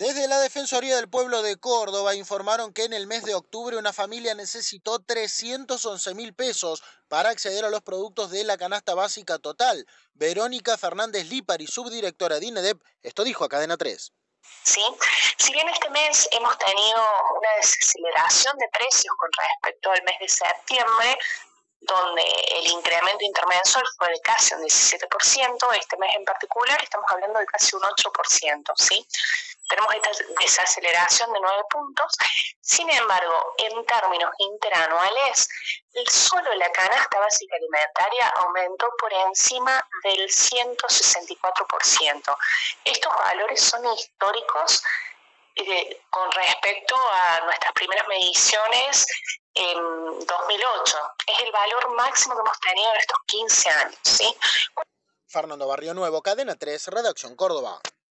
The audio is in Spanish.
Desde la Defensoría del Pueblo de Córdoba informaron que en el mes de octubre una familia necesitó 311.000 pesos para acceder a los productos de la canasta básica total. Verónica Fernández Lipari, subdirectora de INEDEP, esto dijo a Cadena 3. ¿Sí? Si bien este mes hemos tenido una desaceleración de precios con respecto al mes de septiembre, donde el incremento intermensual fue de casi un 17%, este mes en particular estamos hablando de casi un 8%, ¿sí? Tenemos esta desaceleración de 9 puntos, sin embargo, en términos interanuales, solo la canasta básica alimentaria aumentó por encima del 164%. Estos valores son históricos con respecto a nuestras primeras mediciones en 2008. Es el valor máximo que hemos tenido en estos 15 años, ¿sí? Fernando Barrionuevo, Cadena 3, Redacción Córdoba.